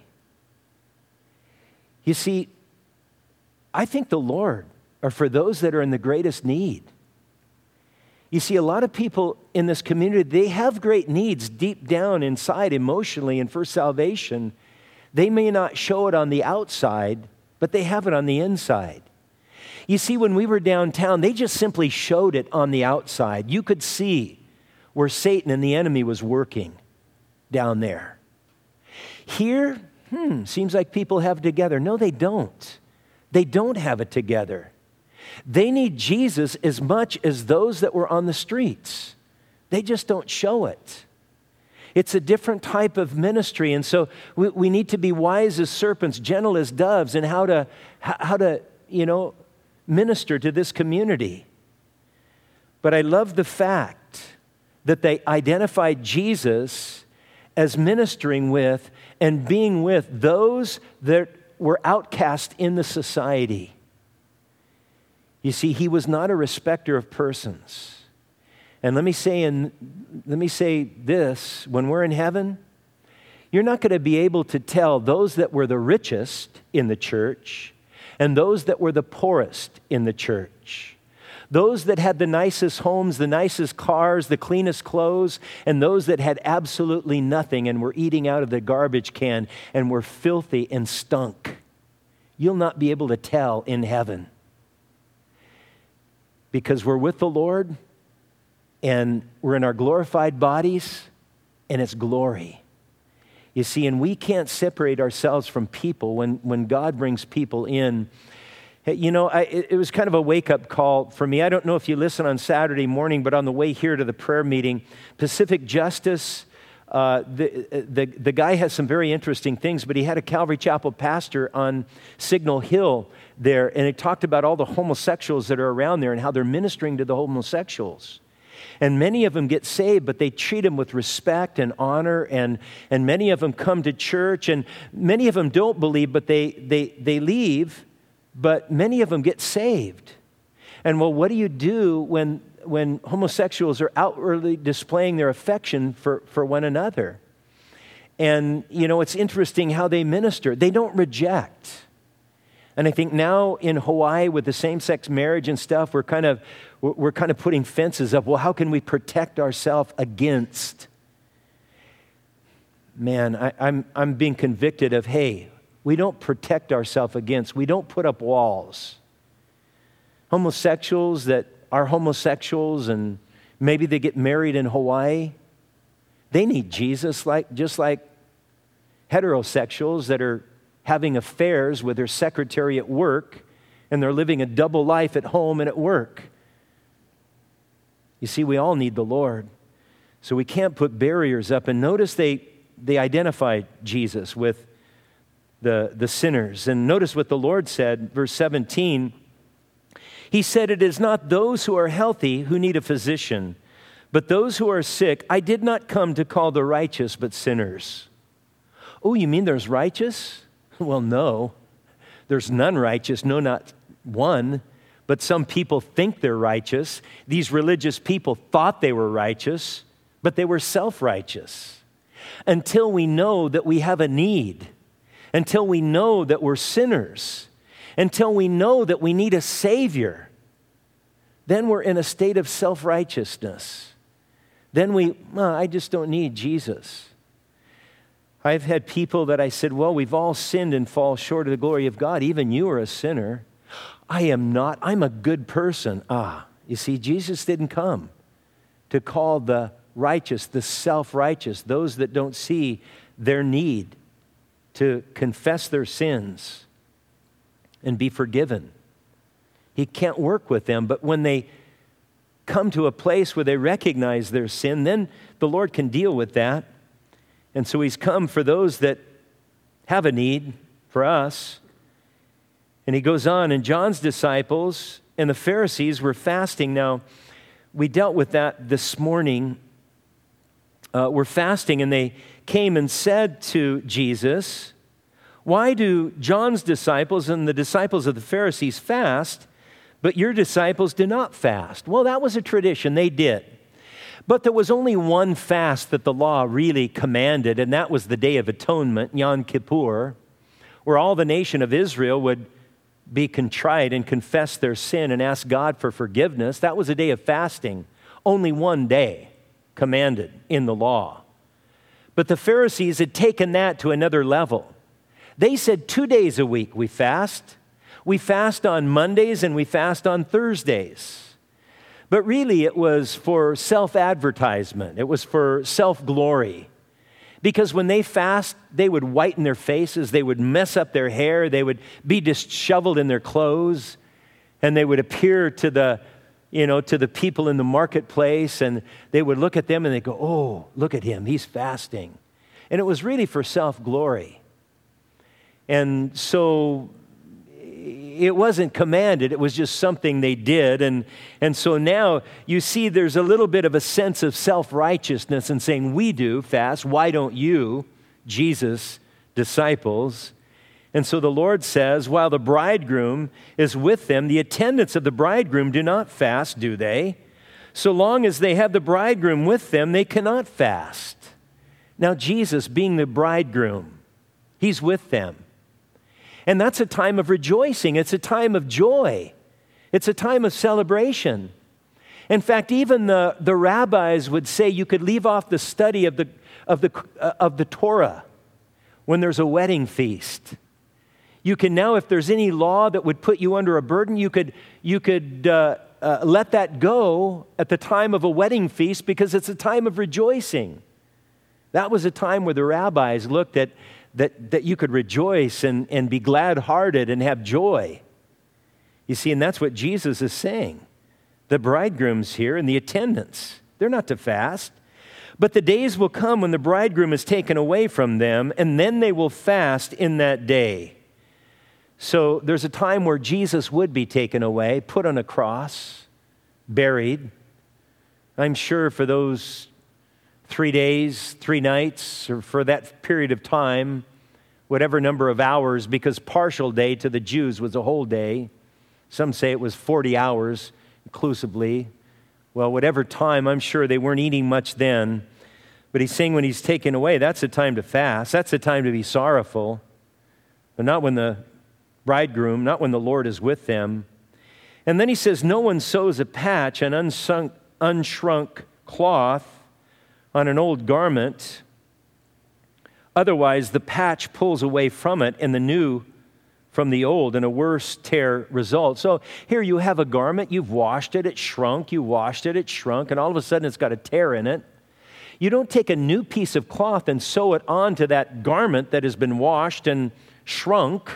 You see, I think the Lord are for those that are in the greatest need. You see, a lot of people in this community, they have great needs deep down inside emotionally and for salvation. They may not show it on the outside, but they have it on the inside. You see, when we were downtown, they just simply showed it on the outside. You could see where Satan and the enemy was working down there. Here, hmm, seems like people have it together. No, they don't. They don't have it together. They need Jesus as much as those that were on the streets. They just don't show it. It's a different type of ministry. And so we, we need to be wise as serpents, gentle as doves, in how to, how to, you know, minister to this community. But I love the fact that they identified Jesus as ministering with and being with those that were outcast in the society. You see, he was not a respecter of persons. And let me say in, let me say this, when we're in heaven, you're not going to be able to tell those that were the richest in the church and those that were the poorest in the church. Those that had the nicest homes, the nicest cars, the cleanest clothes, and those that had absolutely nothing and were eating out of the garbage can and were filthy and stunk. You'll not be able to tell in heaven. Because we're with the Lord, and we're in our glorified bodies, and it's glory. You see, and we can't separate ourselves from people when, when God brings people in. You know, I, it was kind of a wake-up call for me. I don't know if you listen on Saturday morning, but on the way here to the prayer meeting, Pacific Justice, uh, the, the, the guy has some very interesting things, but he had a Calvary Chapel pastor on Signal Hill there, and he talked about all the homosexuals that are around there and how they're ministering to the homosexuals. And many of them get saved, but they treat them with respect and honor, and, and many of them come to church, and many of them don't believe, but they, they, they leave, but many of them get saved. And well, what do you do when, when homosexuals are outwardly displaying their affection for, for one another? And, you know, it's interesting how they minister. They don't reject. And I think now in Hawaii with the same-sex marriage and stuff, we're kind of we're kind of putting fences up. Well, how can we protect ourselves against? Man, I, I'm I'm being convicted of, hey, we don't protect ourselves against. We don't put up walls. Homosexuals that are homosexuals and maybe they get married in Hawaii, they need Jesus like just like heterosexuals that are having affairs with their secretary at work, and they're living a double life at home and at work. You see, we all need the Lord. So we can't put barriers up. And notice they, they identified Jesus with the, the sinners. And notice what the Lord said, verse seventeen. He said, "It is not those who are healthy who need a physician, but those who are sick. I did not come to call the righteous, but sinners." Oh, you mean there's righteous? Well, no, there's none righteous, no, not one, but some people think they're righteous. These religious people thought they were righteous, but they were self-righteous. Until we know that we have a need, until we know that we're sinners, until we know that we need a Savior, then we're in a state of self-righteousness. Then we, well, I just don't need Jesus. I've had people that I said, well, we've all sinned and fall short of the glory of God. Even you are a sinner. I am not. I'm a good person. Ah, you see, Jesus didn't come to call the righteous, the self-righteous, those that don't see their need to confess their sins and be forgiven. He can't work with them, but when they come to a place where they recognize their sin, then the Lord can deal with that. And so he's come for those that have a need, for us. And he goes on, and John's disciples and the Pharisees were fasting. Now, we dealt with that this morning. Uh, we're fasting, and they came and said to Jesus, "Why do John's disciples and the disciples of the Pharisees fast, but your disciples do not fast?" Well, that was a tradition. They did. But there was only one fast that the law really commanded, and that was the Day of Atonement, Yom Kippur, where all the nation of Israel would be contrite and confess their sin and ask God for forgiveness. That was a day of fasting. Only one day commanded in the law. But the Pharisees had taken that to another level. They said two days a week we fast. We fast on Mondays and we fast on Thursdays. But really, it was for self-advertisement. It was for self-glory. Because when they fast, they would whiten their faces. They would mess up their hair. They would be disheveled in their clothes. and they would appear to the, you know, to the people in the marketplace, and they would look at them and they go, oh, look at him, he's fasting. And it was really for self-glory. And so it wasn't commanded, it was just something they did. And, and so now you see there's a little bit of a sense of self-righteousness in saying, we do fast, why don't you, Jesus' disciples? And so the Lord says, while the bridegroom is with them, the attendants of the bridegroom do not fast, do they? So long as they have the bridegroom with them, they cannot fast. Now Jesus, being the bridegroom, he's with them. And that's a time of rejoicing. It's a time of joy. It's a time of celebration. In fact, even the, the rabbis would say you could leave off the study of the, of the, uh, of the Torah when there's a wedding feast. You can now, if there's any law that would put you under a burden, you could, you could uh, uh, let that go at the time of a wedding feast because it's a time of rejoicing. That was a time where the rabbis looked at that, that you could rejoice and, and be glad-hearted and have joy. You see, and that's what Jesus is saying. The bridegroom's here and the attendants, they're not to fast. But the days will come when the bridegroom is taken away from them, and then they will fast in that day. So there's a time where Jesus would be taken away, put on a cross, buried. I'm sure for those three days, three nights, or for that period of time, whatever number of hours, because partial day to the Jews was a whole day. Some say it was forty hours inclusively. Well, whatever time, I'm sure they weren't eating much then. But he's saying when he's taken away, that's a time to fast. That's a time to be sorrowful. But not when the bridegroom, not when the Lord is with them. And then he says, no one sews a patch, an unsunk, unshrunk cloth on an old garment. Otherwise, the patch pulls away from it, and the new from the old, and a worse tear results. So here you have a garment, you've washed it, it shrunk, you washed it, it shrunk, and all of a sudden it's got a tear in it. You don't take a new piece of cloth and sew it onto that garment that has been washed and shrunk.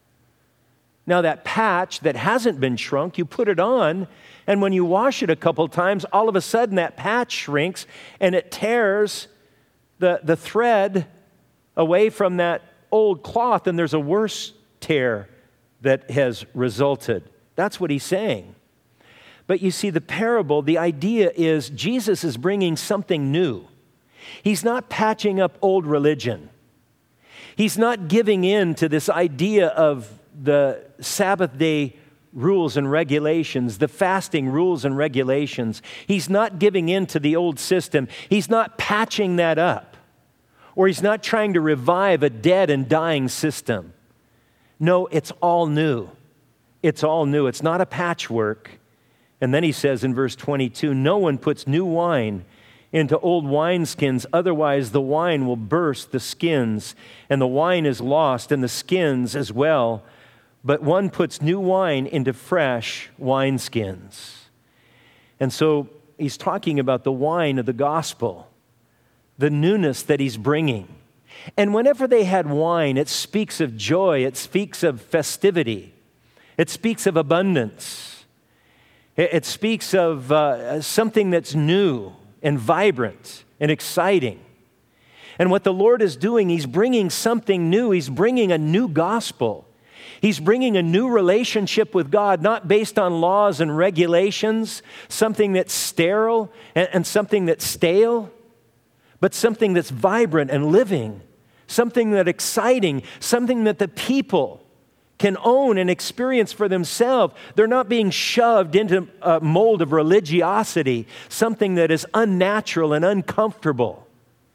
Now that patch that hasn't been shrunk, you put it on, and when you wash it a couple times, all of a sudden that patch shrinks and it tears the, the thread away from that old cloth, and there's a worse tear that has resulted. That's what he's saying. But you see, the parable, the idea is Jesus is bringing something new. He's not patching up old religion. He's not giving in to this idea of the Sabbath day rules and regulations, the fasting rules and regulations. He's not giving in to the old system. He's not patching that up. Or he's not trying to revive a dead and dying system. No, it's all new. It's all new. It's not a patchwork. And then he says in verse twenty-two, no one puts new wine into old wineskins, otherwise the wine will burst the skins, and the wine is lost, and the skins as well. But one puts new wine into fresh wineskins. And so he's talking about the wine of the gospel, the newness that he's bringing. And whenever they had wine, it speaks of joy, it speaks of festivity, it speaks of abundance, it, it speaks of uh, something that's new and vibrant and exciting. And what the Lord is doing, he's bringing something new. He's bringing a new gospel. He's bringing a new relationship with God, not based on laws and regulations, something that's sterile and, and something that's stale, but something that's vibrant and living, something that's exciting, something that the people can own and experience for themselves. They're not being shoved into a mold of religiosity, something that is unnatural and uncomfortable,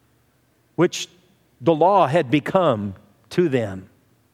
which the law had become to them.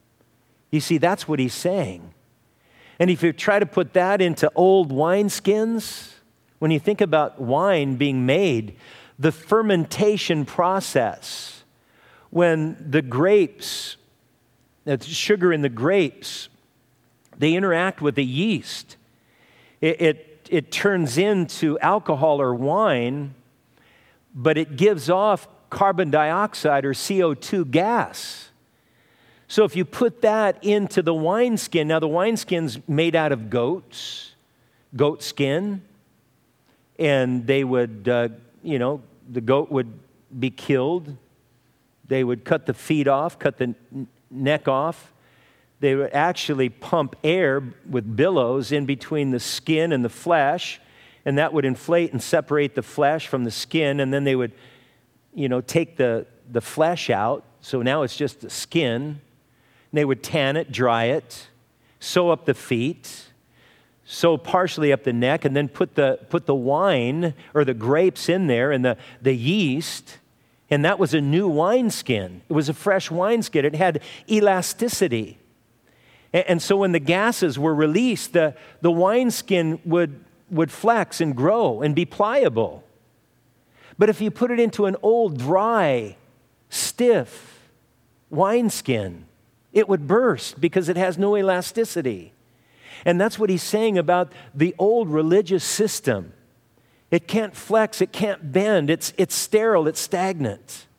You see, that's what he's saying. And if you try to put that into old wineskins, when you think about wine being made, the fermentation process, when the grapes, the sugar in the grapes, they interact with the yeast, it, it, it turns into alcohol or wine, but it gives off carbon dioxide or C O two gas. So if you put that into the wineskin, now the wineskin's made out of goats, goat skin, and they would, uh, you know, the goat would be killed. They would cut the feet off, cut the n- neck off. They would actually pump air with billows in between the skin and the flesh, and that would inflate and separate the flesh from the skin, and then they would, you know, take the, the flesh out, so now it's just the skin. They would tan it, dry it, sew up the feet, sew partially up the neck, and then put the put the wine or the grapes in there and the, the yeast, and that was a new wineskin. It was a fresh wineskin. It had elasticity. And, and so when the gases were released, the, the wineskin would, would flex and grow and be pliable. But if you put it into an old, dry, stiff wineskin, it would burst because it has no elasticity. And that's what he's saying about the old religious system. It can't flex, it can't bend, it's, it's sterile, it's stagnant.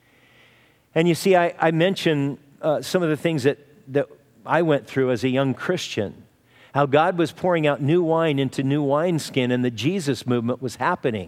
And you see, I, I mentioned uh, some of the things that, that I went through as a young Christian, how God was pouring out new wine into new wineskin, and the Jesus movement was happening.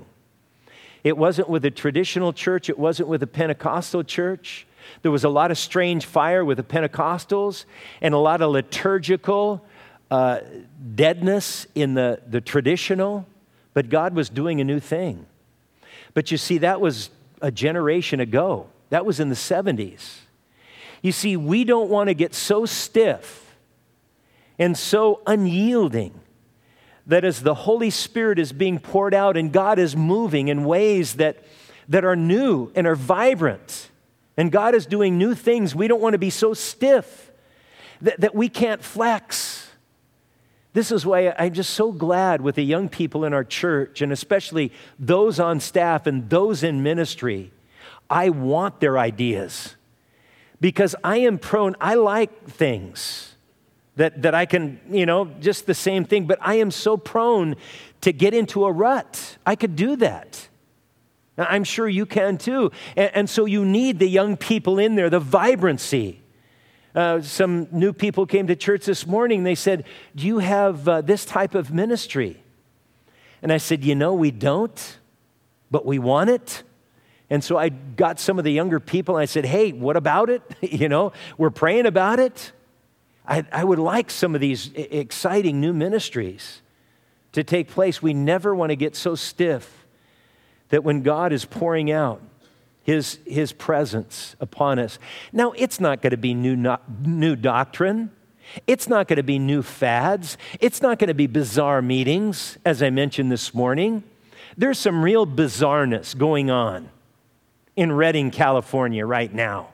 It wasn't with a traditional church, it wasn't with a Pentecostal church. There was a lot of strange fire with the Pentecostals and a lot of liturgical uh, deadness in the, the traditional, but God was doing a new thing. But you see, that was a generation ago. That was in the seventies. You see, we don't want to get so stiff and so unyielding that as the Holy Spirit is being poured out and God is moving in ways that, that are new and are vibrant, and God is doing new things, we don't want to be so stiff that, that we can't flex. This is why I'm just so glad with the young people in our church, and especially those on staff and those in ministry. I want their ideas because I am prone, I like things that, that I can, you know, just the same thing, but I am so prone to get into a rut. I could do that. I'm sure you can too. And, and so you need the young people in there, the vibrancy. Uh, some new people came to church this morning. They said, do you have uh, this type of ministry? And I said, you know, we don't, but we want it. And so I got some of the younger people and I said, hey, what about it? You know, we're praying about it. I, I would like some of these exciting new ministries to take place. We never want to get so stiff that when God is pouring out His, His presence upon us. Now, it's not going to be new, no, new doctrine. It's not going to be new fads. It's not going to be bizarre meetings, as I mentioned this morning. There's some real bizarreness going on in Redding, California right now.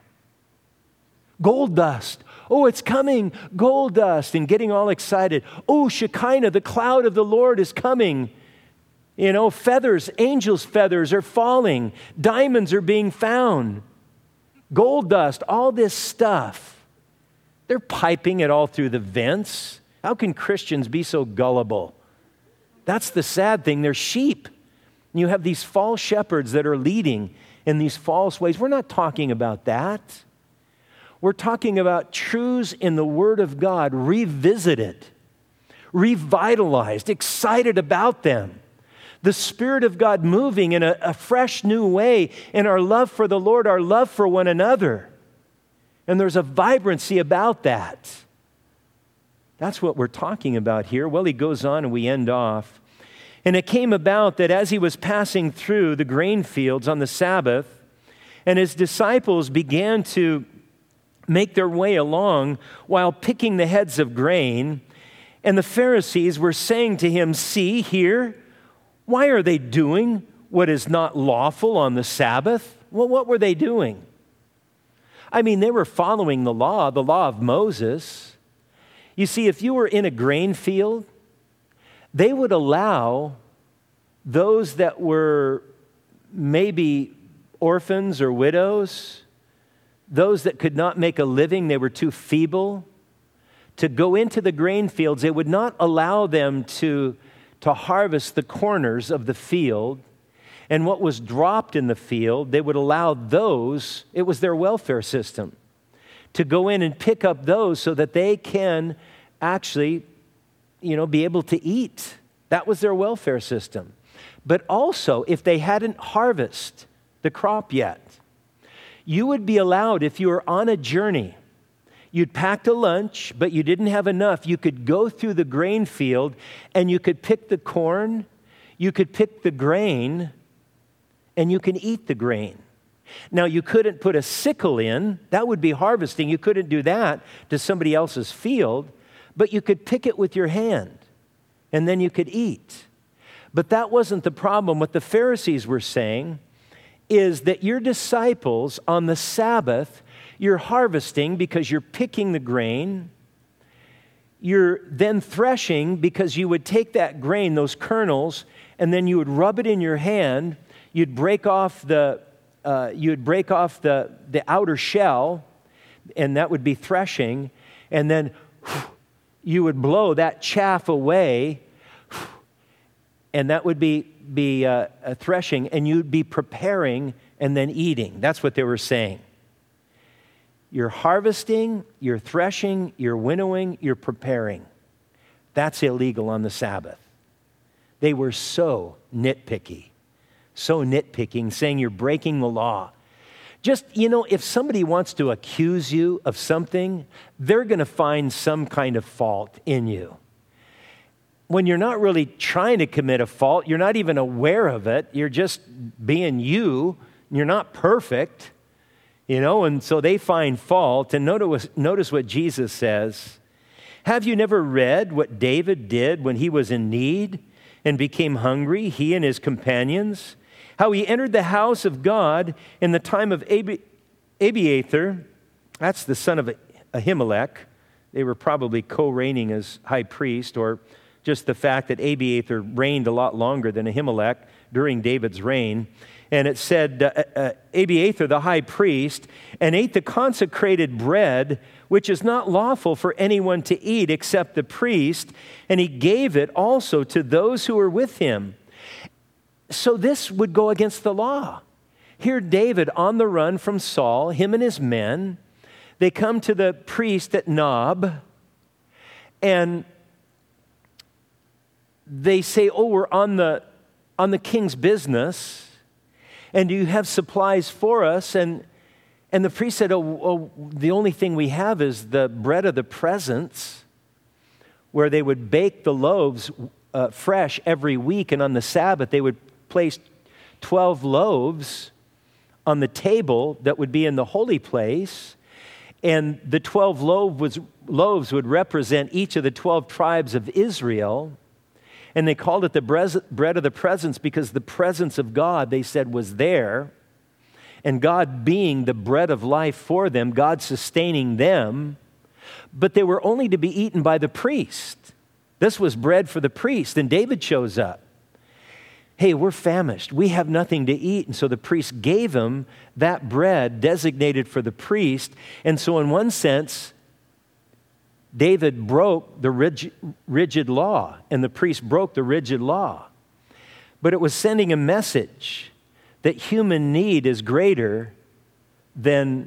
Gold dust. Oh, it's coming. Gold dust. And getting all excited. Oh, Shekinah, the cloud of the Lord is coming. You know, feathers, angels' feathers are falling. Diamonds are being found. Gold dust, all this stuff. They're piping it all through the vents. How can Christians be so gullible? That's the sad thing. They're sheep. You have these false shepherds that are leading in these false ways. We're not talking about that. We're talking about truths in the Word of God revisited, revitalized, excited about them. The Spirit of God moving in a, a fresh new way in our love for the Lord, our love for one another. And there's a vibrancy about that. That's what we're talking about here. Well, he goes on and we end off. And it came about that as he was passing through the grain fields on the Sabbath, and his disciples began to make their way along while picking the heads of grain, and the Pharisees were saying to him, see here, why are they doing what is not lawful on the Sabbath? Well, what were they doing? I mean, they were following the law, the law of Moses. You see, if you were in a grain field, they would allow those that were maybe orphans or widows, those that could not make a living, they were too feeble, to go into the grain fields. They would not allow them to to harvest the corners of the field, and what was dropped in the field, they would allow those, it was their welfare system, to go in and pick up those so that they can actually, you know, be able to eat. That was their welfare system. But also, if they hadn't harvested the crop yet, you would be allowed, if you were on a journey, you'd packed a lunch, but you didn't have enough, you could go through the grain field and you could pick the corn, you could pick the grain, and you can eat the grain. Now, you couldn't put a sickle in. That would be harvesting. You couldn't do that to somebody else's field, but you could pick it with your hand, and then you could eat. But that wasn't the problem. What the Pharisees were saying is that your disciples on the Sabbath, you're harvesting because you're picking the grain. You're then threshing because you would take that grain, those kernels, and then you would rub it in your hand. You'd break off the uh, you'd break off the, the outer shell, and that would be threshing. And then whew, you would blow that chaff away, whew, and that would be be uh, a threshing, and you'd be preparing and then eating. That's what they were saying. You're harvesting, you're threshing, you're winnowing, you're preparing. That's illegal on the Sabbath. They were so nitpicky, so nitpicking, saying you're breaking the law. Just, you know, if somebody wants to accuse you of something, they're going to find some kind of fault in you. When you're not really trying to commit a fault, you're not even aware of it, you're just being you, you're not perfect, you know, and so they find fault. And notice, notice what Jesus says. Have you never read what David did when he was in need and became hungry, he and his companions? How he entered the house of God in the time of Abi- Abiathar, that's the son of Ahimelech. They were probably co-reigning as high priest, or just the fact that Abiathar reigned a lot longer than Ahimelech during David's reign. And it said, uh, uh, Abiathar, the high priest, and ate the consecrated bread, which is not lawful for anyone to eat except the priest, and he gave it also to those who were with him. So this would go against the law. Here David on the run from Saul, him and his men, they come to the priest at Nob, and they say, oh, we're on the on the king's business, and do you have supplies for us? And and the priest said, oh, oh, the only thing we have is the bread of the presence, where they would bake the loaves uh, fresh every week, and on the Sabbath they would place twelve loaves on the table that would be in the holy place, and the twelve loaves, was, loaves would represent each of the twelve tribes of Israel. And they called it the bread of the presence because the presence of God, they said, was there. And God being the bread of life for them, God sustaining them. But they were only to be eaten by the priest. This was bread for the priest. And David shows up. Hey, we're famished. We have nothing to eat. And so the priest gave him that bread designated for the priest. And so in one sense, David broke the rigid, rigid law, and the priest broke the rigid law. But it was sending a message that human need is greater than,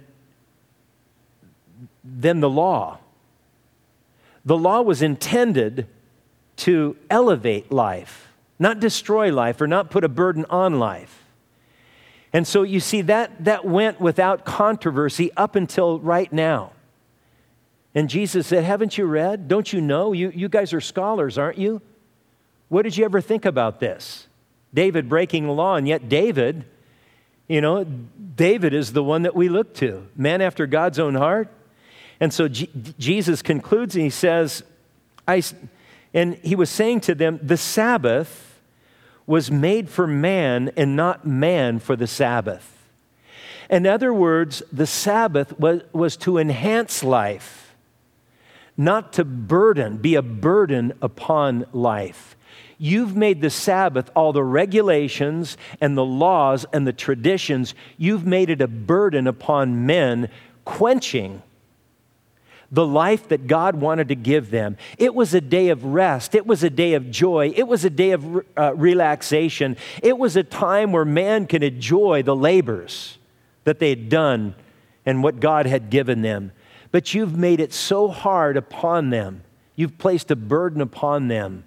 than the law. The law was intended to elevate life, not destroy life or not put a burden on life. And so you see, that, that went without controversy up until right now. And Jesus said, haven't you read? Don't you know? You, you guys are scholars, aren't you? What did you ever think about this? David breaking the law, and yet David, you know, David is the one that we look to, man after God's own heart. And so G- Jesus concludes and he says, I, and he was saying to them, the Sabbath was made for man and not man for the Sabbath. In other words, the Sabbath was, was to enhance life, not to burden, be a burden upon life. You've made the Sabbath, all the regulations and the laws and the traditions, you've made it a burden upon men, quenching the life that God wanted to give them. It was a day of rest. It was a day of joy. It was a day of uh, relaxation. It was a time where man could enjoy the labors that they had done and what God had given them. but you've made it so hard upon them. You've placed a burden upon them.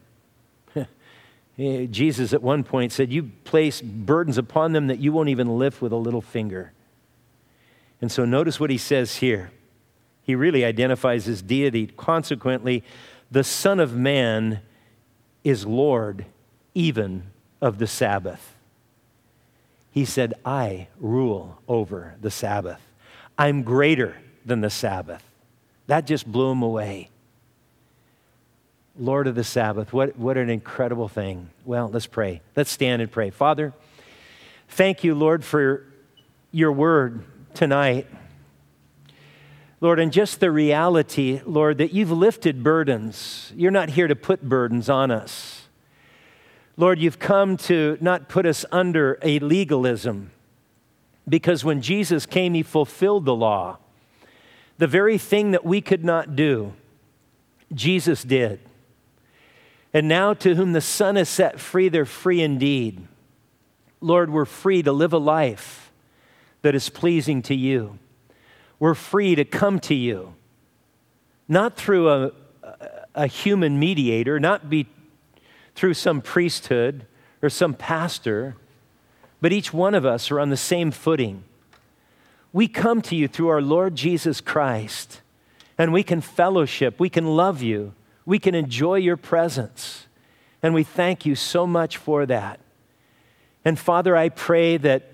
Jesus at one point said, you place burdens upon them that you won't even lift with a little finger. And so notice what he says here. He really identifies his deity. Consequently, the Son of Man is Lord even of the Sabbath. He said, I rule over the Sabbath. I'm greater than the Sabbath. That just blew him away. Lord of the Sabbath, what, what an incredible thing. Well, let's pray. Let's stand and pray. Father, thank you, Lord, for your word tonight. Lord, and just the reality, Lord, that you've lifted burdens. You're not here to put burdens on us. Lord, you've come to not put us under a legalism, because when Jesus came, he fulfilled the law. The very thing that we could not do, Jesus did. And now to whom the Son has set free, they're free indeed. Lord, we're free to live a life that is pleasing to you. We're free to come to you, not through a, a human mediator, not be through some priesthood or some pastor, but each one of us are on the same footing. We come to you through our Lord Jesus Christ, and we can fellowship, we can love you, we can enjoy your presence, and we thank you so much for that. And Father, I pray that,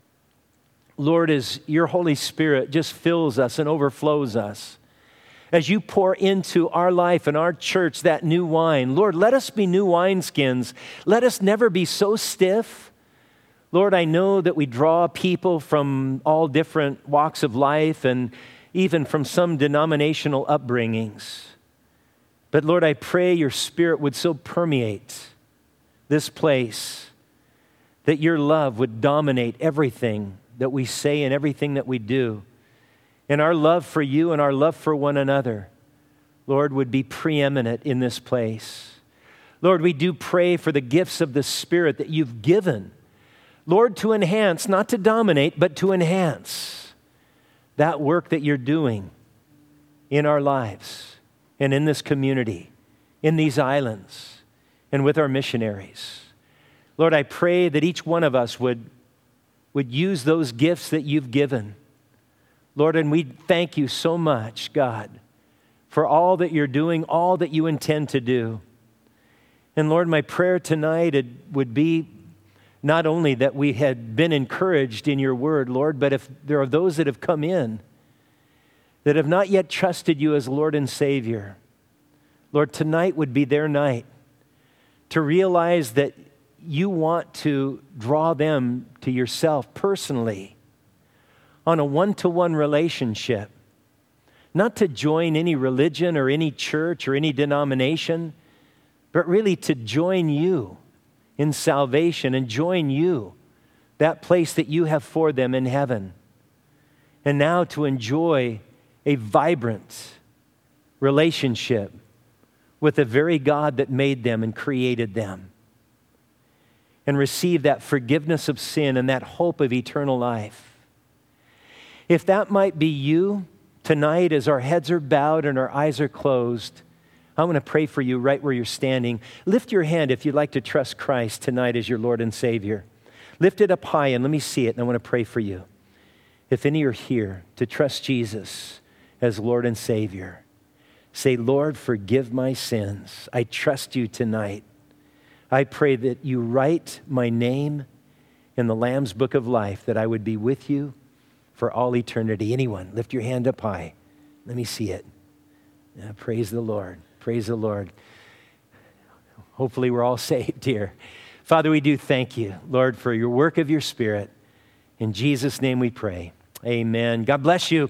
Lord, as your Holy Spirit just fills us and overflows us, as you pour into our life and our church that new wine, Lord, let us be new wineskins. Let us never be so stiff. Lord, I know that we draw people from all different walks of life and even from some denominational upbringings. But Lord, I pray your Spirit would so permeate this place that your love would dominate everything that we say and everything that we do. And our love for you and our love for one another, Lord, would be preeminent in this place. Lord, we do pray for the gifts of the Spirit that you've given, Lord, to enhance, not to dominate, but to enhance that work that you're doing in our lives and in this community, in these islands, and with our missionaries. Lord, I pray that each one of us would, would use those gifts that you've given. Lord, and we thank you so much, God, for all that you're doing, all that you intend to do. And Lord, my prayer tonight it would be not only that we had been encouraged in your word, Lord, but if there are those that have come in that have not yet trusted you as Lord and Savior, Lord, tonight would be their night to realize that you want to draw them to yourself personally on a one-to-one relationship, not to join any religion or any church or any denomination, but really to join you in salvation and join you, that place that you have for them in heaven. And now to enjoy a vibrant relationship with the very God that made them and created them, and receive that forgiveness of sin and that hope of eternal life. If that might be you tonight, as our heads are bowed and our eyes are closed, I want to pray for you right where you're standing. Lift your hand if you'd like to trust Christ tonight as your Lord and Savior. Lift it up high and let me see it, and I want to pray for you. If any are here to trust Jesus as Lord and Savior, say, Lord, forgive my sins. I trust you tonight. I pray that you write my name in the Lamb's Book of Life, that I would be with you for all eternity. Anyone, lift your hand up high. Let me see it. Yeah, praise the Lord. Praise the Lord. Hopefully we're all saved here. Father, we do thank you, Lord, for your work of your Spirit. In Jesus' name we pray. Amen. God bless you.